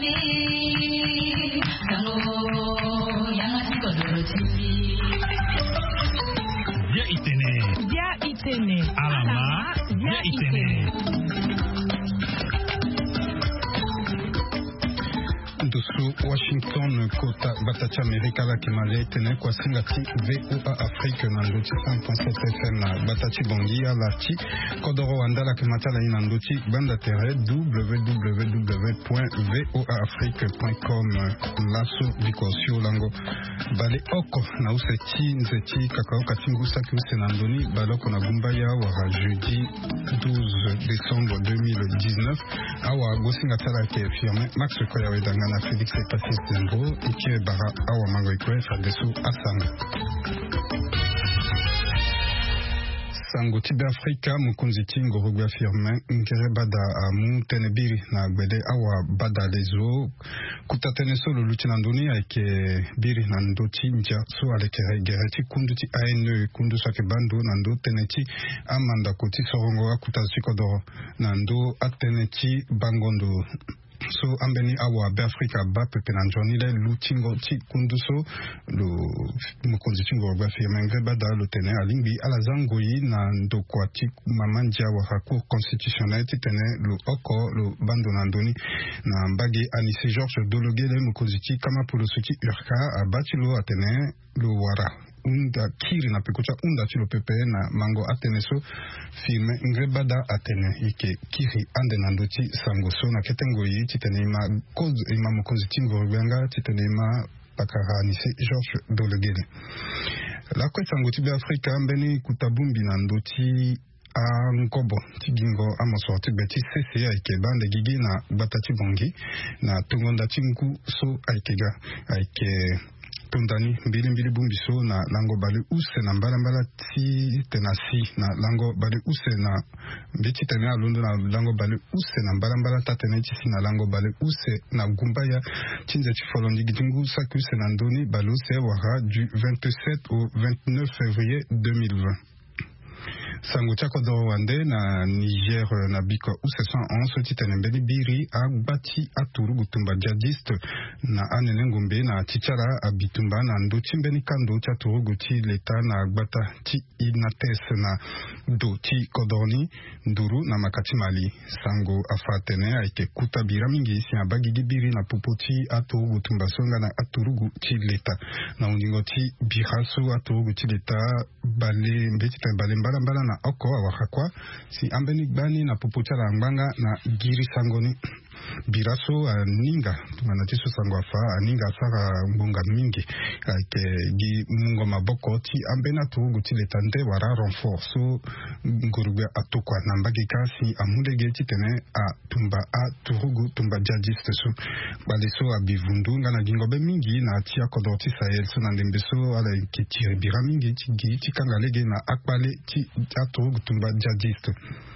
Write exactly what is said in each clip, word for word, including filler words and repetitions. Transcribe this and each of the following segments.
Dia Itene. Dia Itene. Alama. Dia Itene. Dusu Washington kota batacha Amerika la kimale tene kwa singati V O A Afrique nanduchi cent point sept F M na batachi bongi ala chi kodoro wanda la kimatala ina nanduchi banda tere w w w point v o a afrique point com laso bikosio lango bale oko na useti nzeti kakao katingu saki use nandoni baloko na gumbaya wa jeudi douze décembre deux mille dix-neuf awa gosinga tala ke firme Max Koya wedanga na Félix Pacis Zengo ikiwe bara awa mango ikwe fadesu asanga sango tibe Afrika mukunzi tingo rugwa firme ngere bada amu tenebiri na gbede awa bada lezo kutatene solo luchi nandoni aike biri nando tinja so alekere gereti kundu ti A N E kundu sake bando nando teneti amanda koti sorongo akutazi kodoro nando ateneti bangondo so ambeni awa be Afrika ba pepe na njoni le lutingo ti kunduso lo mukonzi tingo ba firme ngeba da lo tene alimbi ala zangoyi na ndokwa ti mamanja wa haku constitutionnel ti tene lo oko lo bando na ndoni na mbage Anise Georges Dologele mukonzi ti kama polo suti urka abati lo atene lo wara unda kiri na pekocha unda chilo pepe na mango ateneso filme ngrebada atene ike kiri ande nandoti sangoso na ketengo yi titene ima koz ima mokozi tingo rwenga titene ima pakara Anise Georges Dologele la kwa sangoti be Afrika mbeni kutabumbi nandoti a nkobo tigingo amosorti beti sese aike bande gigi na batati bongi na tungonda tinku so aikega aike tundani mbili mbili bumbiso na lango bale use na mbala mbala ti tenasi na lango bale use na mbiti tene alundo na lango bale use na mbala mbala tatene tisi na lango bale use na gumbaya chinze chifolondi gitingu saki use na ndoni bale use wara du vingt-sept au vingt-neuf février deux mille vingt. Sango chako do wande na Niger na biko use cent onze titene mbeli biri agbati aturu gutumba jihadiste na anene ngombe na tichara abitumba na ndo chimbeni kando chaturu guti leta na agbata ti inates na do ti kodorni nduru na makati mali sango afatene aike kutabira mingi isi abagigi biri na popoti aturu gutumba songa na aturu guti leta na uningo ti biraso aturu guti leta bale mbeti bale mbala mbala na oko awakakwa si ambeni bani na pupucha la mbanga na giri sangoni biraso aninga tungana tiso sango afa aninga sara mbunga mingi ke gi mungo maboko ti ambena turugu ti letande wara renfort so ngurugwe atokwa na mbagi kasi amudege ti tene a tumba a turugu tumba jihadiste so baleso abivundu ngana gingobe mingi na ti akodoti Sahel so na ndembeso ala ke tire bira mingi ti gi ti kangalege na akpale ti aturugu tumba jihadiste.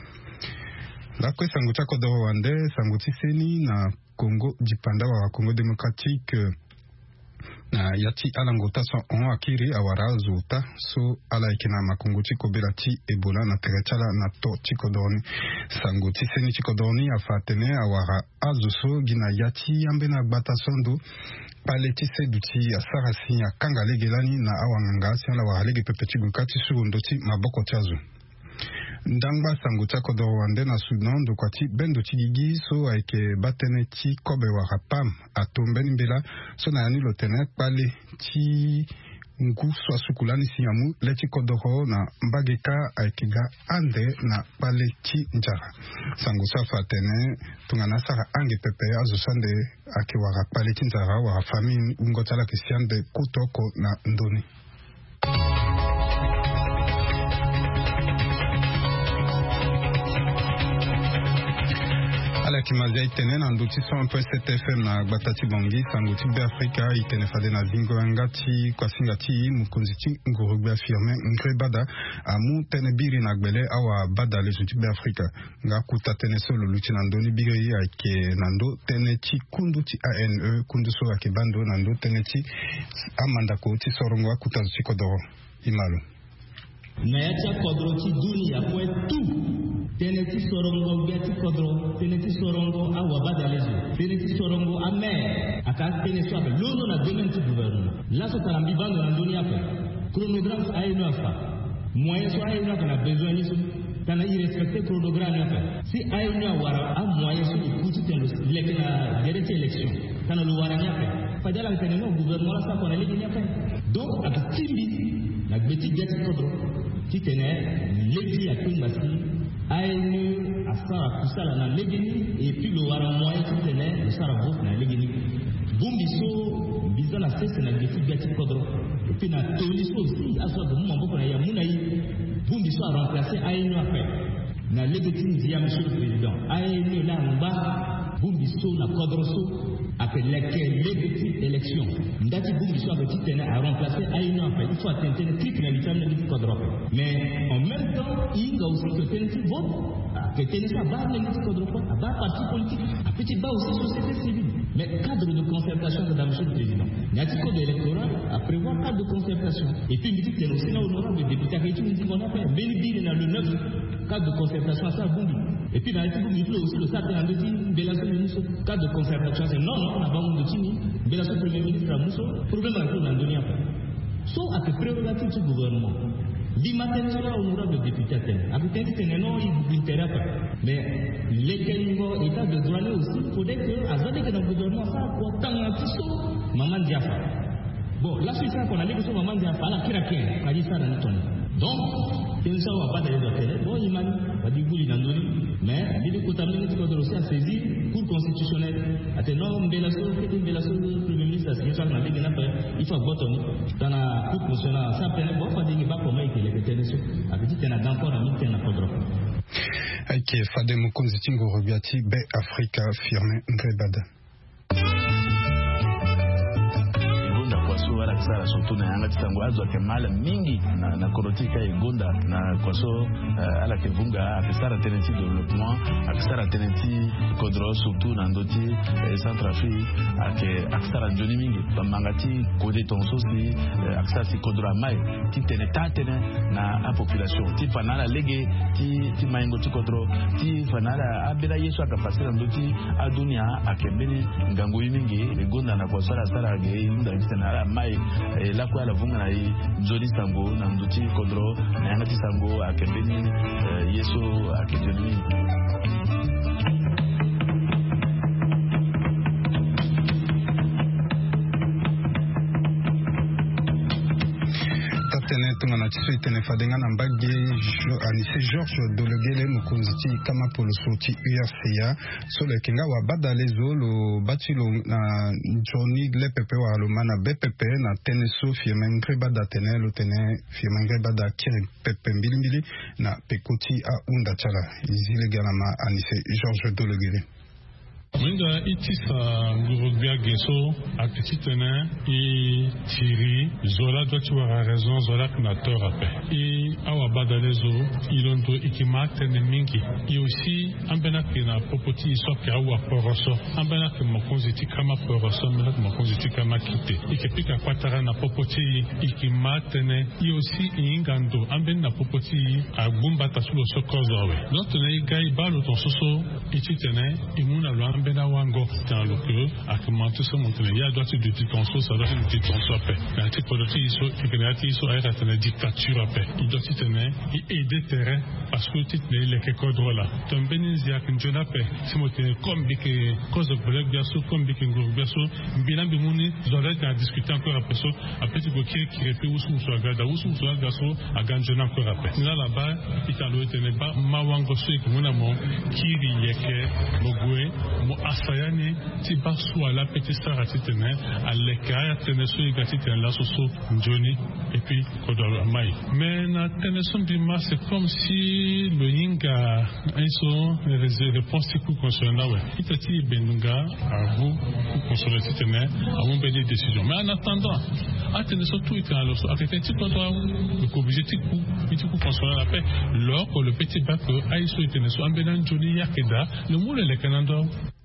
La kwe sango chako do wande sango tiseni na Congo dipanda wa Congo démocratique na yati alangota cent un akiri awara zota so ala ikina makongo chiko bela ti Ebola na terechala na to chiko doni sango tiseni chiko doni afatene awara azuso gina yati yambe na gbata sondo pale tise duti asarasi ya kangalegelani na awanganga si ala wahalege pepechi gukati surundo ti maboko chazu ndangba sango chako do wande na Sudan do kwati bendo chigigi so aike batene ti kobe wa rapam atombeni mbela so na yani lotene pale ti ngu so sukulani siyamu leti kodoro na mbageka aikega ande na pale ti njara sango safa tene tungana sara ange pepe azo sande ake wa pale ti njara wa famine ungotala kisiande kutoko na ndoni. Ala kimazi itene na nduti cent point sept F M na batati bongi sanguti be Afrika itene fade na zingo ngati kwa singati mukonziti ngurugbe affirme ngrebada amu tene biri na gbele awa bada le zuti be Afrika nga kuta tene solo luchi na ndoni biri ya ke nando tene ti kundu ti A N E kundu so ake bando nando tene ti amanda ko ti sorongo kuta zuti kodoro imalo na yacha kodro ti dunia kwe tu teneti sorongo gati kodro teneti sorongo awa badalezo Sénéti Sorongo Amer, Aka Ténéso, l'on a donné un petit gouvernement. Là, c'est un ambiban de l'Andonia. Chronogramme à une fois. Moyen soit à une fois qu'on a besoin de quand il respecte le chronogramme. Si à une fois, à moyen soit il coûte la dernière élection. Quand le Warania fait, pas dire que le gouvernement ça qu'on a les donc, à Timbi, la petite gâte Kodro, qui tenait l'église à Kimbasi, à une à Sarah Poussala dans l'église, et puis le Warania moyen qui tenait le Sarah Bouf dans l'église. Bumbiso, bizarre la fête, c'est la petite gâte Kodro. Et puis, na Toliso aussi, à soi de mon beaucoup, il y a Mounaï, Bumbiso a remplacé à une après. Na l'église dit à monsieur le président, à une là en bas, Bumbiso, na Kodroso, après lesquelles les petites élections, Ndati Bumbiso a petit tenait à remplacer à une après. Il faut atteindre une criminalité de l'église Kodro. Mais en même temps, il y a aussi que Ténéti vote, que Ténéti a bas l'église Kodro, a bas parti politique, a petit bas aussi société civile. Mais cadre de concertation de monsieur le président. Il y a un code électoral à prévoir cadre de concertation. Et puis, il dit que le Sénat honorable, le député Réti, il dit qu'on a fait un bénéfice dans le neuf cadre de concertation à ça, Bumbi. Et puis, dans le Bumbi, il faut aussi le cadre de dit, Bélasso ministre, cadre de concertation. C'est non, non, on n'a pas besoin de Tini, Bélasso premier ministre à Mousso, problème à tout dans le donné après. Sauf à que prérogative du gouvernement. L'immatériel honorable député à tel. Avec tel, c'est un nom, il intéresse pas. Mais lesquels niveaux état de droit aussi, il faudrait que, à ce que dans le gouvernement, ça, pour tant un petit saut, Maman Diafa. Bon, là, c'est ça qu'on a dit que sur Maman Diafa, là, qui a qui a dit ça dans le ton. Donc, c'est ça, on va pas d'aller dans le bon, il m'a dit, on dit, vous, il en donne, mais, il est contaminé, il faut aussi à saisir, cour constitutionnelle. À tes normes, Bélasso, c'était Bélasso, le premier ministre, c'est ça, on a dit qu'il il faut voter dans la cour constitutionnelle. Ça, après, bon, il faut dire, pas comment il est ténéso. Avec dit, il y a encore un mythe, il y a encore un Aike Fade Mukunzi Tingo Robiati, Be Africa, Firmin Ngrebada. Sara surtout na yanga tisango azo kemala mingi na na korotika igonda na kwaso ala kevunga akisara teneti development akisara teneti kodro surtout na ndoti Centrafrique ake akisara njoni mingi bamangati kode tonso si akisara si kodro mai ti tene tatene na a population ti fanala lege ti ti maingo ti kodro ti fanala abela yesu akapasira ndoti adunia akembeni ngango mingi igonda na kwaso ala sara ge nda kitana mai et là quoi la vunga na Joli Sango na nduti kodro na yanga tisango akembeni yeso akejoni tungana tiso itene fadenga na mbage anise George Dologele mukunziti kama polo soti U R C A solo kinga wa badalezo lo batilo na Johnny le pepe wa lo mana B P P na teneso Firmin Ngrebada tene lo tene Firmin Ngrebada kiri pepe mbili mbili na pekoti a unda chala izile galama anise George Dologele. Mwinga itisa ngurubia geso akititene i tiri zola doit avoir raison zola na tort ape i awa badalezo ilondo ikima tene mingi i aussi ambena kina popoti so ka awa poroso ambena ke mokonziti kama poroso mena mokonziti kama kite ikepika kwatara na popoti ikima tene i aussi ingando ambena popoti agumba tasulo sokozo we notene igai balo ton soso ititene imuna lo ambena wango dans le cœur a commenté ce montre il y a doit être du titonso ça doit être du titonso après la typologie iso et iso a été la dictature après il doit tenir et aider terrain parce que tu ne les que droit là ton benizia que je n'appelle c'est monté comme que cause de collègue bien sûr comme que groupe bien sûr bilan de moni j'aurais à discuter encore après ça après tu peux qui qui répète où sont sur garde où sont sur garçon à gagner encore après là là-bas il t'a le tenir pas ma wango c'est que mon amour qui rieke mogwe mo asayani ti basu ala petit sara titene aleka teneso igati ten la soso njoni et puis kodoro mai mais na teneso bima c'est comme si le yinga eso les réponses ku concernant ouais itati benunga à vous ku concernant titene à mon belle décision mais en attendant à teneso tout est alors à fait petit contrôle le objectif ku petit ku concernant la paix lors que le petit bac aiso teneso ambenan njoni yakeda le moule le kanando.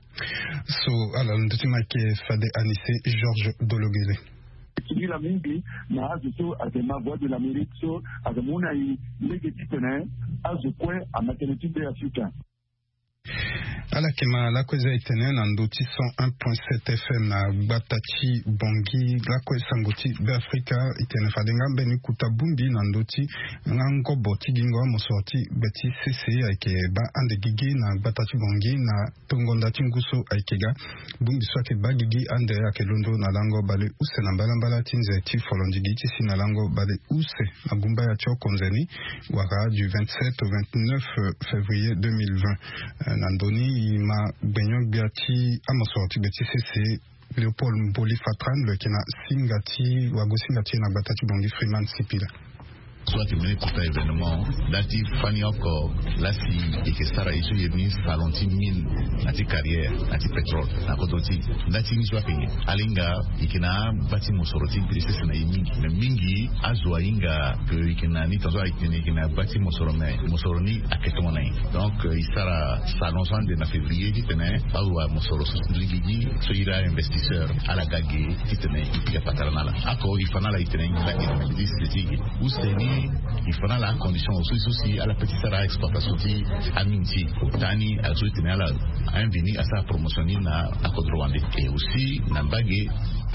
So, alors, nous avons Fade Anissé George Dologele. Qui la mingi na azo a de ma voix de l'Amérique so a de mon aïe légitime à ce point à maternité africain. ala kema la kweza itene na ndoti cent un point sept F M na Batachi Bongi la kweza sangoti Afrika itene fadenga beni kutabumbi na ndoti ngango boti gingo mosorti beti C C ake ba ande gigi na Batachi Bongi na tongonda tinguso aikega bumbi swake bagigi ande ake londo na lango bale use na balambala tinze ti folondigi ti na lango bale use na gumba ya chokonzeni waka du vingt-sept au vingt-neuf février deux mille vingt na ndoni ma benyo biati amasorti beti C C Léopold Mboli Fatran le kena singati wago singati na Batachi Bongi Freeman Sipila soit mené pour un événement dati fani encore là si et que ça iso yemi salonti mine nati carrière nati pétrole na kodoti dati ni soit payé alinga ikina bati mosoroti brise na yimi na mingi azwa inga que ikina ni tozo ikina ikina bati mosorome mosoroni aketona donc il sera salon de na février ditene awa mosoroso ligigi so ira investisseur ala gage ditene ipiga patarnala ako ifanala itene la investisseur useni il fera la condition aussi aussi à la petite sara exploitation ti aminti tani a tout tenir là un vini à sa promotionner na à Kodrowande et aussi na bagé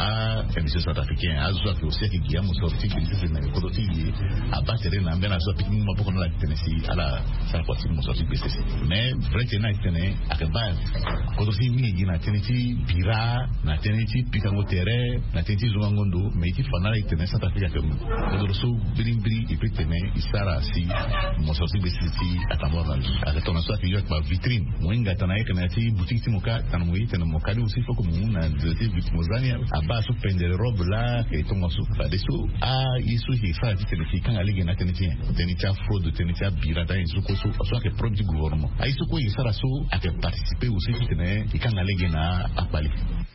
à émission sud-africain à zo aussi qui guia mon sorti qui c'est na Kodoti à battre na mbena zo pikin mo boko na Tennessee à la sa partie mon sorti B C C mais vrai que na tene à que ba Kodoti mi na Tennessee bira na Tennessee pikango terre na Tennessee zo ngondo mais qui fana la Tennessee Sud-Africa comme Kodoroso bimbri et puis tenez il sera si mon sorti B C C à tamor à ton soit que yo ba vitrine moinga tanaye kana ti boutique ti moka tanamoi tanamoka aussi faut comme una de des mozania ba su prendere robe là che tongo su adesso ah isu che fa di tenere kan alege na tenere tenere fraude tenere birata in su questo so che proprio governo ai su cui sarà su a che parteciper aussi tenere kan alege na apali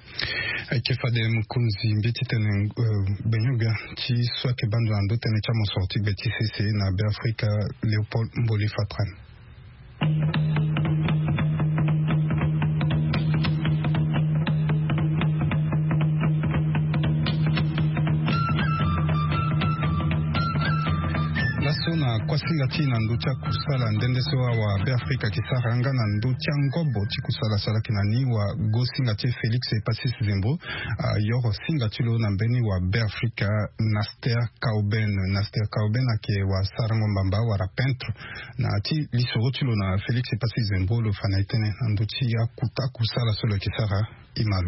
ake fade mkunzi mbiti tene benyuga ci soit que bando ando tene chamo sorti beti C C na Afrika Léopold Mboli Fatran. na kwasingati na nducha kusala ndendeso wa Afrika kisaranga na nducha ngobo ti kusala sala kinani wa go singati Felix Pacis Zembo uh, yoro singati lo na mbeni wa Afrika Naster Kauben Naster Kauben ake wa sarango mbamba wa ra peintre na ti lisoro ti lo na Felix Pacis Zembo lo fanaitene na nduchi ya kuta kusala solo kisara imalo.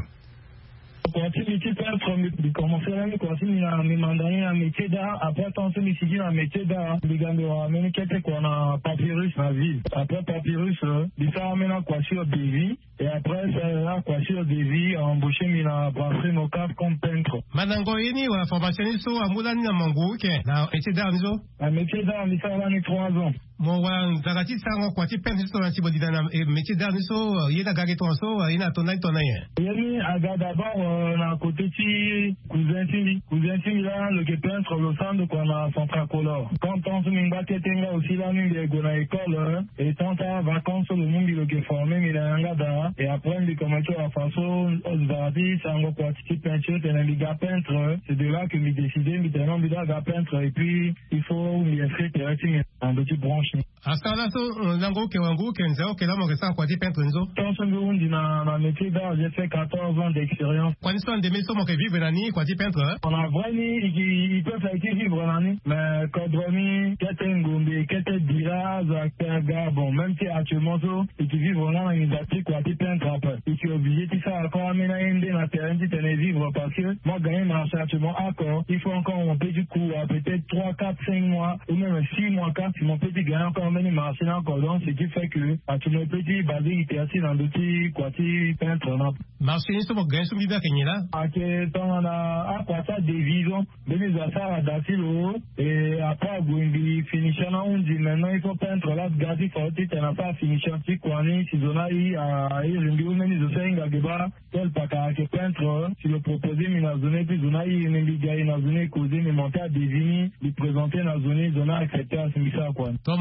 Quand tu métier peintre, il commençait à me quand il a me mandané un métier d'art. Après, tant que je suis un métier d'art, les gars me ramené quelque qu'on a papyrus dans la ville. Après papyrus, il s'est ramené à quoi sur des vies. Et après, ça a quoi sur des vies, embauché, mais il a passé nos caves comme peintre. Madame Goyeni, ou la formation, il faut à Moulani à Mango, ok? Un métier d'art, nous? Un métier d'art, il s'est ramené trois ans. Mon wa zagati sango kwa ti peintre so anti bodi dana métier d'art so yeda gage ton so ina tonai tonai yemi aga d'abord na côté ti cousin ti cousin ti là le que peintre le centre qu'on a central color quand on se minga tenga aussi là ni de gona école et tant à vacances le monde le que formé mais là ngada et après il commence à façon zagati sango kwa ti peinture de la peintre c'est de là que me décidé me donner envie de peintre et puis il faut m'y inscrire directement en petit branche. Asala so lango ke wangu ke nzao ke la mo resa kwa di peintre nzo. Tant que on dit na na métier d'art, j'ai fait quatorze ans d'expérience. Quand ils sont des maisons mo ke vivre nani kwa di peintre. On a vraiment ils peuvent faire vivre nani mais quand vraiment Ketengombe, Ketet Diraz, Akperga bon même si actuellement so et qui vivent là dans une bâtisse quoi di peintre après. Et qui est obligé de faire encore aménager dans terrain de tenir vivre parce que moi gagner marché actuellement encore, il faut encore un petit coup peut-être trois, quatre, cinq mois ou même six mois quatre si mon petit gagne encore many marché encore donc ce qui fait que à tout le petit basé il était assis dans l'outil quartier peintre là marché ni so mo gagne so bida kenyela à que tant on a à quoi ça division de les affaires d'asilo et après Gouindi finissant on dit maintenant il faut peindre là garder forti t'en a pas finissant si kwani si zona i à il rindu meni zo senga geba tel paka que peintre si le proposer mais na zone puis zona i meni gars na zone causer mais monter à deviner lui présenter na zone zona accepter à ce ça quoi to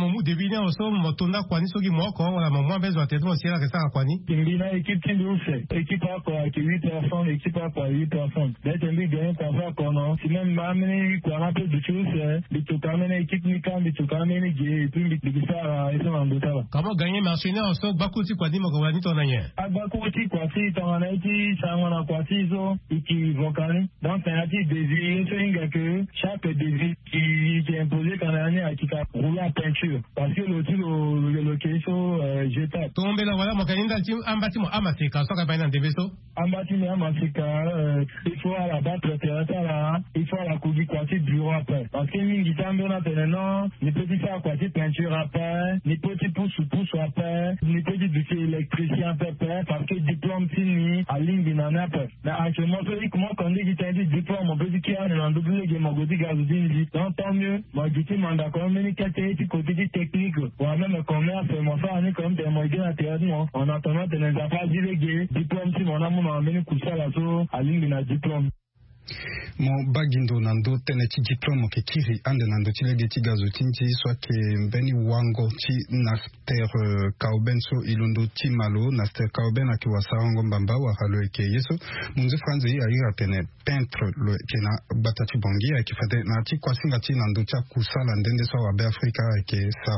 momu devine oso motonda kwani soki moko wala momu bezo teto siela ke sala kwani Kimbina équipe Tindouche équipe quoi qui huit personnes équipe quoi huit personnes d'être mis gagner pour faire kono si même mamene quoi un peu de choses bitukamene équipe nika bitukamene je puis bikisa eso mandota kama gagner marché oso bakuti kwani moko wani tonanya abakuti kwati tonanaiti sangona kwati zo iki vokani donc c'est un petit défi c'est une que chaque défi qui est imposé quand on est à qui a roulé en peinture parce que le le le question jeta tombe la wala mokaninda tim ambati mo amasika soka baina ndebeso ambati mo amasika il faut à la battre terrain là il faut à la couper kwati bureau après parce que mingi tambo na teneno ni petit ça kwati peinture après ni petit pouce pouce après ni petit du électricien après parce que diplôme fini à ligne binana après mais actuellement c'est comment quand dit qu'il dit diplôme on peut dire qu'il y a un double game on dit gazodine donc tant mieux moi je dis manda quand même quelqu'un qui côté technique ou même commerce moi ça on est comme des moyens à terre on attend de les affaires déléguées diplôme si mon amour m'a amené coucher là so à ligne bina diplôme mo bagindo nando tene ti diplôme ke kiri ande nando ti lege ti gazo tinti soit ke mbeni wango ti naster uh, kaubenso ilundo ti malo naster kauben aki wasarango mbamba wa halo ke yeso munze franze ya ira tene peintre le kena batati bongi aki fate na ti kwasinga ti nando ti kusala ndende so wa be Afrika ke sa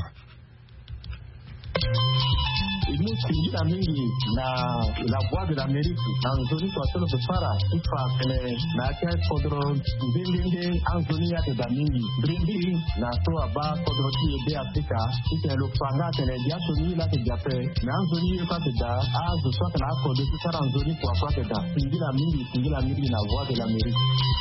Imusingira mingi na la voix de l'Amérique dans zoni kwa solo kufara ifa kele na kia kodro mbingenge anzoni ya teda mingi brindi na toa ba kodro ki ebe Afrika ike lupanga kele dia soni la te diape na anzoni yuka teda azu soka na kodro kusara anzoni kwa kwa teda singira mingi singira mingi na voix de l'Amérique.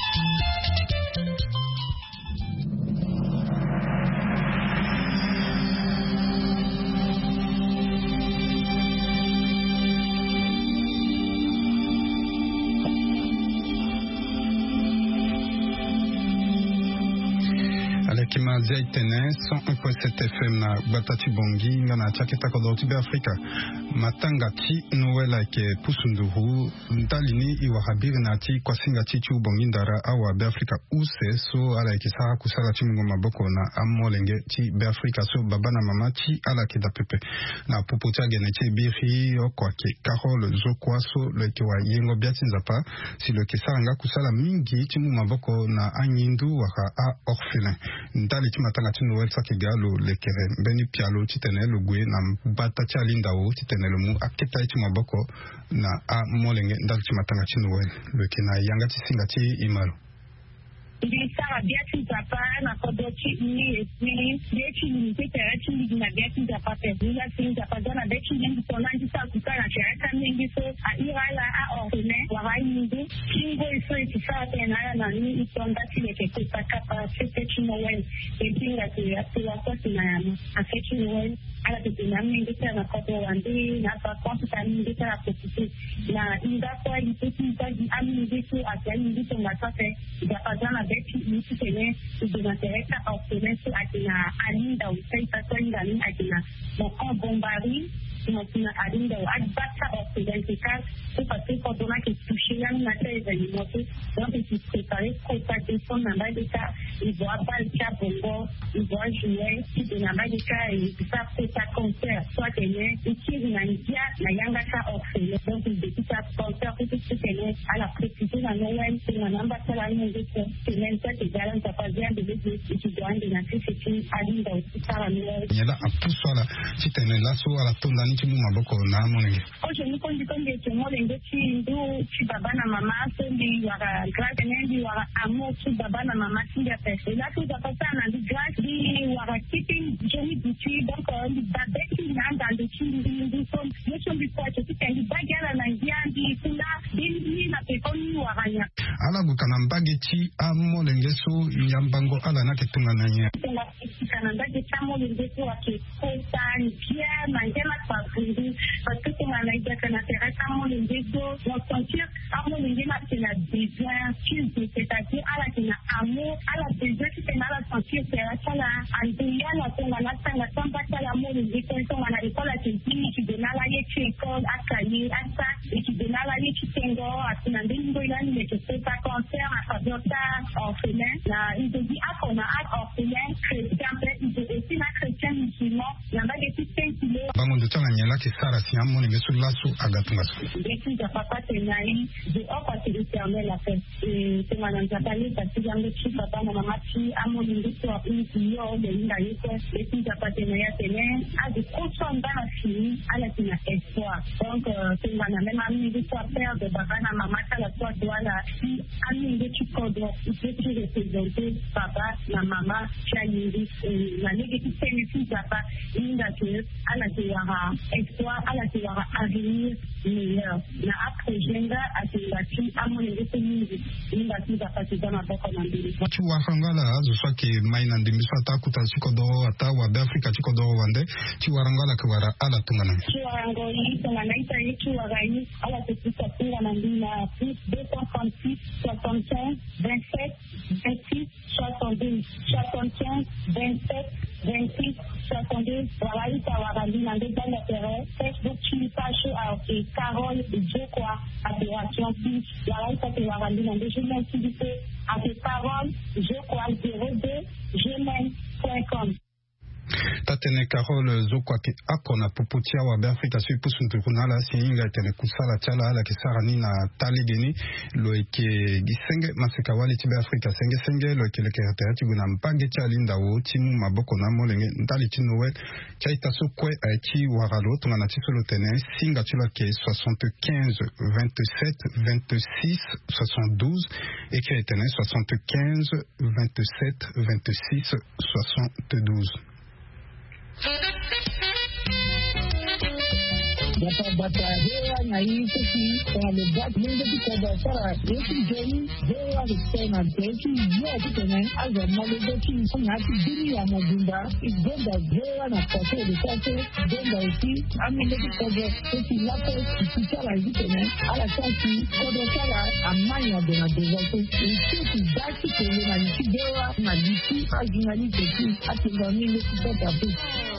Kima zaitene cent un point sept F M na batati bongi ngana chaketa kodoti be Afrika matanga ti noela ke pusunduru ntalini iwa habiri na ti kwasinga ti chu bongi ndara awa be Afrika use so ala ke sara kusala ti mungo maboko na amolenge ti be Afrika so baba na mama ti ala ke da pepe na popoti agene ti biri okwa ke Carole Zokwa so le ke wa yengo biati nzapa si le ke sara nga kusala mingi ti mungo maboko na anyindu waka a orphelin ndali ti matanga ti noel sakigalo lekere mbeni pialo ti tene lo gwe na bata ti alindao ti tene lo mu aketa ti maboko na a molenge ndali ti matanga ti noel leke na yanga ti singa ti imalo Sara biati papa na kodoti ni ni biati ni tete ni na biati papa pe bila singa papa na biati ni tonanji sa kukana chaka mingi so a irala a orne wa yindi kingo iso itisa tena na ni itonda tileke kutaka pa sete chinowen epinga ti atula kwa tinayama afeki nowen ala tena mingi tena kodo wandi na pa konta mingi tena kupiti na inda kwa ipiti baji amingi tu atani mingi to matate da pazana beti iti tene idinatereka orphelinsu akina alinda usaita kwenda ni akina moko bombari na alinda adbata orphelinsu car c'est parce que quand on a qui touché la matière alimentaire donc il se prépare pour de son namba de cas il voit pas le cas bongo il voit jouer si de namba de cas il ça fait ça concert soit tene ici na ndia na yanga sa orphelin donc il dit ça concert tout ce tene à la précision na noël c'est na namba ça la ni de c'est même ça que galant ça pas bien de les étudiants de la société alinda aussi ça la noël yala apuswala ti tene la so ala tondani ti mu maboko na monenge o je ni kondi kondi ti molenge ti ndu ti baba na mama so ndi waka grâce nendi waka amo ti baba na mama ti ya pe la so da pasa na ndi grâce di waka keeping jeni buti donc ndi babeti na ndando ti ndi so yo so ndi kwa ti kendi bagala na ndiandi kula ndi na pe koni waka nya ala bukana mbage ti amolenge so yambango ala na ke tunga na nya kana mbage ti amolenge so ake ko tan pia mangela kwa fundi parce que comme on a dit que na teresa amolenge so on sentir amolenge na c'est la besoin qui c'est-à-dire à la kina amour à la besoin qui c'est la sentir teresa la andia la tonga na tanga tamba la amolenge so on a l'école à qui qui de na la yechi école à Kali à ça et qui de na la yechi tengo à na ndingo ilani mekeseta concert à Fabiosa orphelin na il dit à qu'on a orphelin chrétien peut aussi na chrétien musulman na ba des petits kilo bango ndo tanga nyela ki sara si amo ne gesu lasu agatunga so depuis da papa tenai de au côté éternel la fait et c'est madame Zapali parce que yango chi papa na mama chi amo ndo so api yo le inda yeko depuis da papa tenai tenen a de consommer dans la fille à la tina espoir donc c'est madame même ami de toi père de papa na mama ta la toi doit la si ami de tu kodo il peut te représenter papa na mama chayiri na négatif c'est papa inda que à la tiara espoir à la tiara avenir meilleur na après jenga atibati amone ngetengi inda tuza patida na boko na mbili watu wa hangala zo swaki maina ndimisa takuta chikodoro ata wa Afrika chikodoro wande chi warangala kwara ala tungana chi warango yi tungana ita yetu wagai ala tukuta tunga na ndina plus deux cent trente-six soixante-quinze vingt-sept vingt-six soixante-douze soixante-quinze vingt-sept vingt-six soixante-deux wagai ta wagai na ndeta la terre Facebook chi page à Carole Jokwa Adoration plus wagai ta wagai na ndeta je m'invite à tes paroles Jokwa zéro deux gmail point com tatene Carole Zokwaki akona puputia wa Afrika sui pusuntu kunala singa tene kusala chala ala kisara nina taligeni lo eke gisenge masika wali tibe Afrika senge senge lo eke leke reterati guna mpage chalinda wo timu maboko na molenge ntali chinowe chaita sokwe achi waralo tungana chisolo tene singa chula ke soixante-quinze vingt-sept vingt-six soixante-douze eke tene soixante-quinze vingt-sept vingt-six soixante-douze. Bata bata hewa na hii sisi kwa lebak mingi tukoba para yesu jeni hewa kutena yesu yo kutena aza malegoki ngati dini ya mabunda igonda hewa na kote de kote gonga uti amene tukoba sisi lapo kitara kutena ala kasi kodo kala amanya de na devoto sisi daki kwenye na hewa na diti ajinali kiti atinga mingi tukoba tu.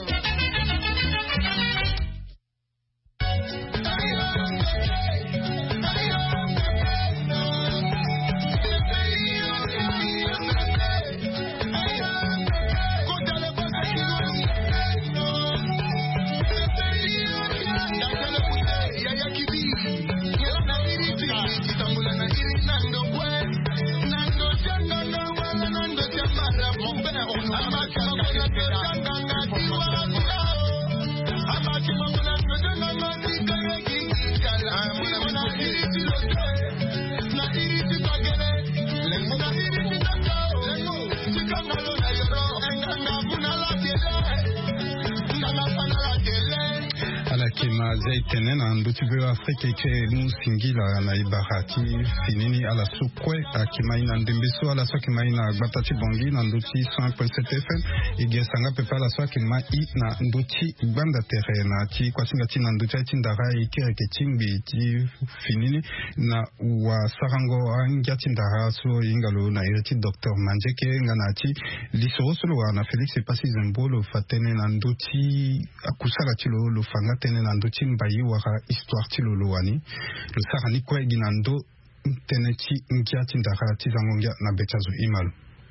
Zaitene na ndotibe wa Afrika ike musingila na ibarati finini ala sokwe akimai na ndembeso ala so kimai na batati bongi na ndoti cent point sept F M ige sanga pepa ala so kimai na ndoti banda tere na ti kwasinga ti na ndoti ti ndara ike ke timbi ti finini na wa sarango anga ti ndara so ingalo na ireti docteur Manjeke ngana ti lisoro solo wa na Felix Epasi Zembolo fatene na ndoti akusala ti lo lo fanga tene na ndoti mbayi waka histoire ti lolo wani lo sara ni kwa ginando teneti ngia ti ndara ti zangongia na bechazo imalu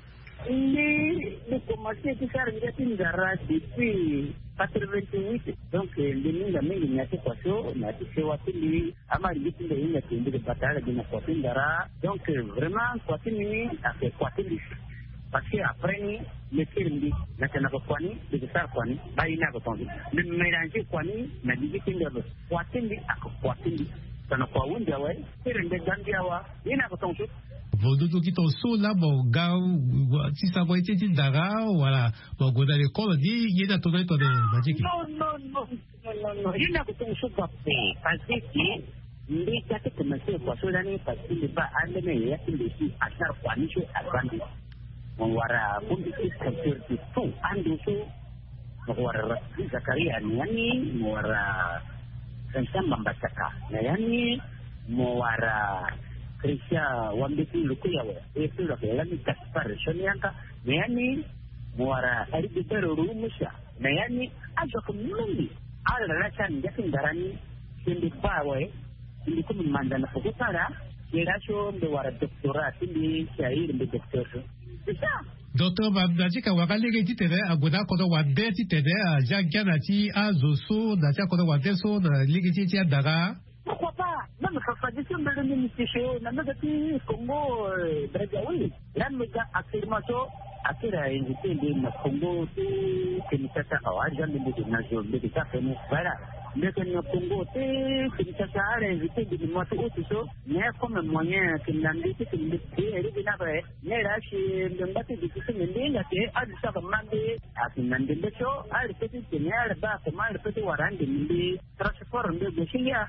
ni le commencé ti sara ngia ti ndara depuis quatre-vingt-huit donc le minga mingi nya ti kwaso na ti sewa ti li amari ngi ti nde ina ti nde batala dina kwa ti ndara donc vraiment kwa ti ni a fait kwa ti li parce que après ni le kirindi na tena ko kwani de sar kwani bayi na ko ton le mélanger kwani na digiti ndo kwatindi ak kwatindi tana kwa wunda we kirinde gambia wa ina ko ton vodo to kito so la bo ga ti sa ko ti dara wala bo go da le ko di yeda to to de majiki no no no no no ina ko ton so pa pe parce que ndi kati commencer kwa so dani parce que ba ande ne ya tindi si asar kwani so advance wara bundi culture di tu ando so wara Zakaria yani wara Christian Mambasaka yani wara Christian wambiti lukuya wa itu la yani Kaspar Shonianka yani wara Aribi Rumusha yani ajo kumumbi ala racha ngatin darani sindi bawe ndi kumanda na pokutara Gerasho de wara doctorat ni shair de docteur. C'est ça. Docteur Babdajika wakalege titere agoda kodo wade titere jaganati azoso dacha kodo wade so na ligiti tia daga. Pourquoi pas? Même Fafadisson de l'Union, n'a pas de Congo, Brazzaville. Là, nous avons affirmation, affaire à inviter les Congo, c'est une certaine argent de nation, de l'État, voilà. Mais que le Congo, c'est une certaine invité de moitié ou tout ça, mais comme un moyen que l'Amérique, que l'État, elle est navrée. Mais là, chez le bateau de tout le monde, c'est à du savoir demander à Finlande de l'État, à le petit général, bah, comment le petit warang de l'État, transport de Bouchilia.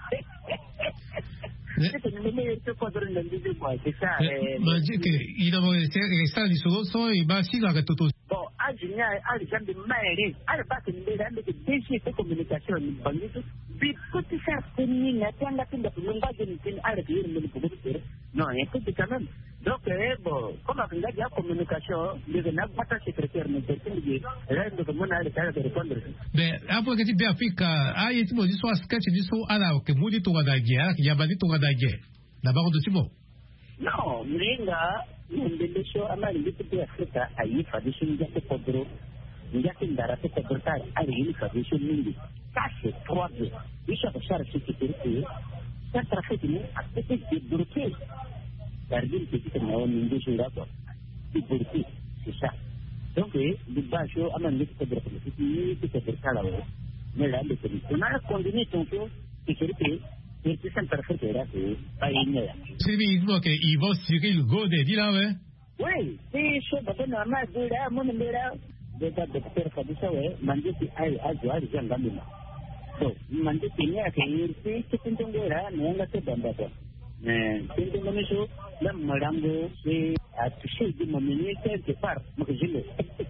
C'est ça. Ma dit que il a resté les solutions et bah si la tout. Bon, à Génia, à les gens de Maïri, à la base de l'État, de décider de communication, puis quand tu fais un mini, tu as la fin de l'ongage de l'État, à la vie de l'État. Non, écoute quand même. Donc, bon, comme on a dit la communication, les gens n'ont pas de secrétaire, mais c'est une idée. Là, nous avons à l'état de répondre. Mais après que tu bien fait, ah, il y a une histoire sketch, une histoire à la que Moudi Touradagia, il y a Badi Touradagia. D'abord, de Timo. Non, mais là, nous devons faire un peu de Afrique à y faire des choses de Podro. Il y a une dara de Podro à y faire des choses de ça, c'est trois deux. Il faut faire ce qui est ça trafic à côté de bloqué. Gardien petit que nous avons déjà d'accord. C'est ça. Donc, le bateau a même été de politique, c'est que ça là. Mais là, le politique, on a condamné ton tour, sécurité, et c'est un parfait là, c'est pas une. C'est bien que ils vont tirer le go de dit là, ouais. Oui, c'est chaud, parce que normal, de là, mon numéro, de la docteur Fabisa, ouais, mandé qui aille à jouer les gens d'Amina. Donc, mandé qui n'est à faire, c'est une tongue là, mais on a fait d'un bâton. Mais c'est une tongue, là, madame, c'est à toucher du moment quelque part, moi je l'ai.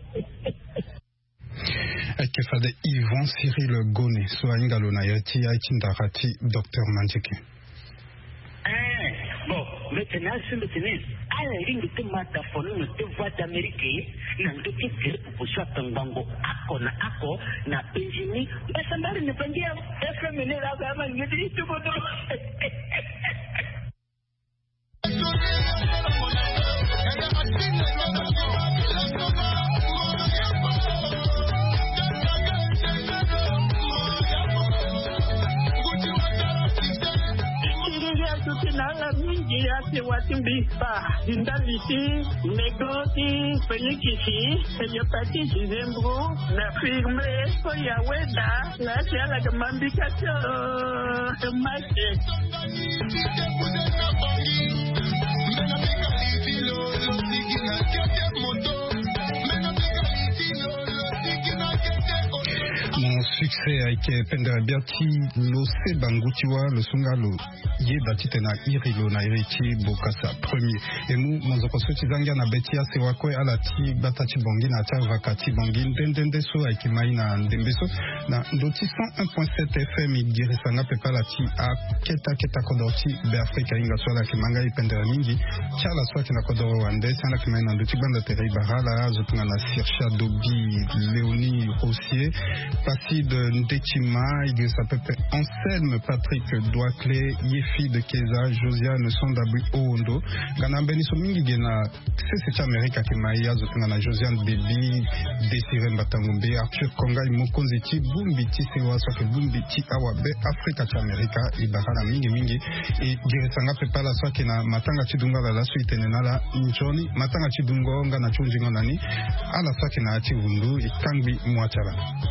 Eke fade Yvon Cyril Gone so ingalo na yati aitindarati Docteur Mandjiki. Eh bon, maintenant sur le tennis, à la ligne de mataphone de voix d'Amérique, n'en doute que pour soit un bango ako na ako na Benjamin, mais ça n'a rien de dire, est-ce que mener la gamme ne dit tout votre. C'est Watimbisa, Dindaliti, Negoti, Fenikisi, Fayopati, Zembro, la firme, Soyaweda, la Tiala de Mambikato, de Maché. Mon succès a été pendant Berti, l'Ose Bangutiwa, le Sungalo, Yebati Tena Irilo na Iriti Bokasa premier. Et nous, mon opposé Zanga na Betia, Sewakwe Alati, Batati Bongi, na Tavakati Bongi, Dendendeso, Aikimai na Ndembeso, na Doti cent un point sept F M, Girisanga Pepalati, a Keta Keta Kodorti, Beafrika Inga Sola, Kimanga, Pendera Mingi, Tchala Swati na Kodoro Wande, Sana Kimai na Doti Banda Terei Barala, Zotuna na Sircha Dobi, Léonie Rossier, Passy de Ndechima, Idrissa Pepe, Anselme, Patrick Douaclé, Yefi de Keza, Josiane Sondabu Ondo, Ganambeni Somingi Gena, c'est Amerika Kimaya, Zotana Josiane Baby, Desiré Mbatangumbe, Arthur Kongai, Mokonziti, Bumbiti, Sewa, Soke Bumbiti, Awabe, Afrika Amerika, Ibarana Mingi Mingi, et Girisanga Pepala Swakina, Matanga Chidunga, la suite Nenala, Njoni, Matanga Chidungo, Ngana Chunjingo Nani, Ala Swakina Chivundu, et Kangbi Mwachala.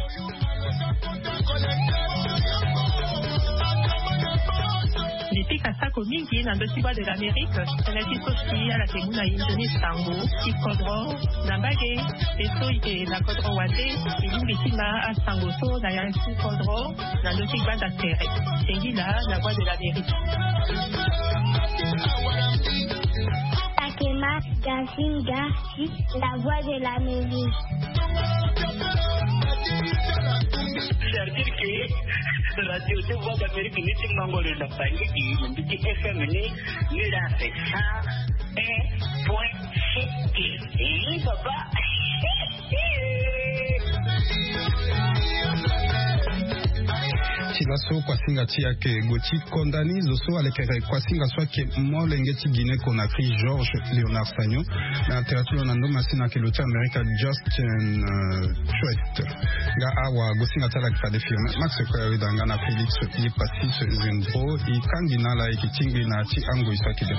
Depuis Kasako Mingi, dans le sud de l'Amérique, elle a été aussi à la Témouna Indonésie Tango, Ikodro, Nambage, et Soïte, la Kodro Wade, et l'Ubitima à Sangoso, la Yansi Kodro, dans le sud d'Asteré. C'est là, la voix de l'Amérique. Takema Gazinga, la voix de l'Amérique. C'est-à-dire que la radio de voix d'Amérique n'est pas encore la famille qui dit F M n'est là c'est ça un point sept et papa baso kwa singa tia ke goti kondani zoso alekere kwa singa swa ke mo lengeti Guinée Conakry George Leonard Sagno na literature na ndo masina ke l'auteur américain Justin uh, Truett ga awa gosinga tala kwa de firme Max kwa ridanga na Felix i Patrice Zembro i kangina la ikitingi na ti ango isakide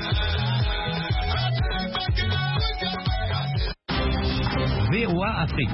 V O A Afrique.